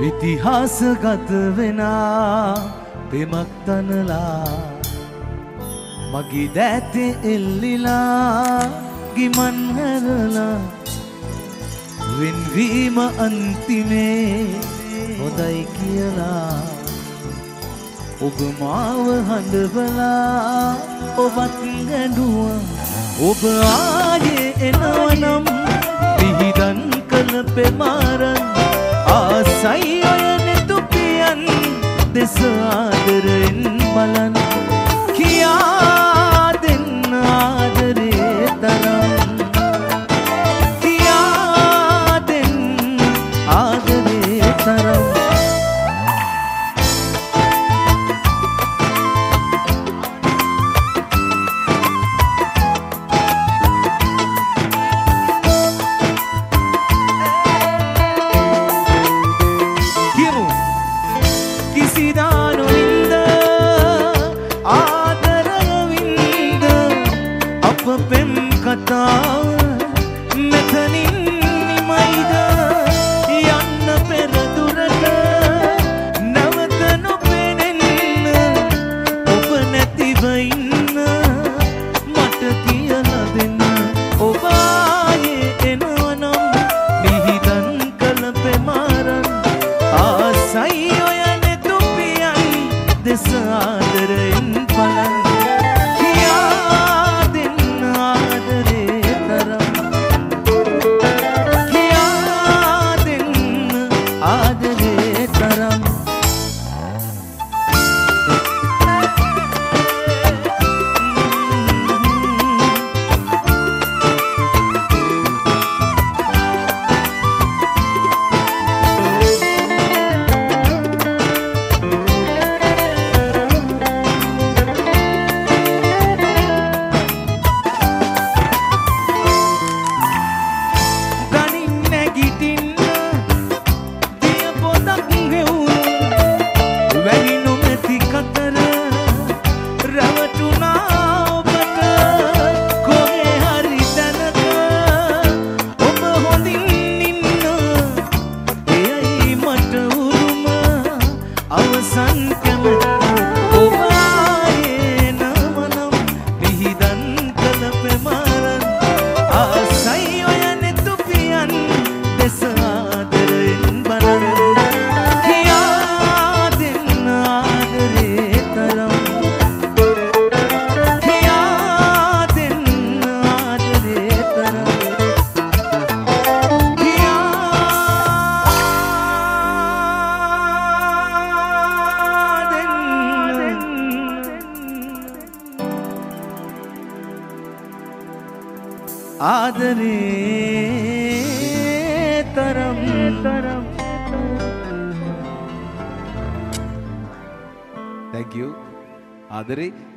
ඉතිහාසගත වෙනා පෙමක් තනලා මගේ දෑතේ එල්ලිලා ගිමන් හැරලා වෙන්වීම අන්තිමේ හොඳයි කියලා ඔබ මාව හඬවලා ඔබත් ගැඬුවා ඔබ ආයේ එනවනම් පිහිටන් කළ පෙමාරන් ආසයි ඔය නෙතුපියන් දෙස ආදරෙන් බලන් කියා දෙන්න ආදරේ තරම් කියා දෙන්න ආදරේ තරම් මෙතනින් නිමයිද යන්න පෙරදුරට නැවත නොපෙනෙන්න ඔබ නැතිව ඉන්න මට කියලා දෙන්න ඔබ ආයේ එනවනම් මිහිදන් කළ පෙමාරන් ආසයි ඔය නෙතුපියන් දෙස ආදරෙන් බලන් Thank you. Adare.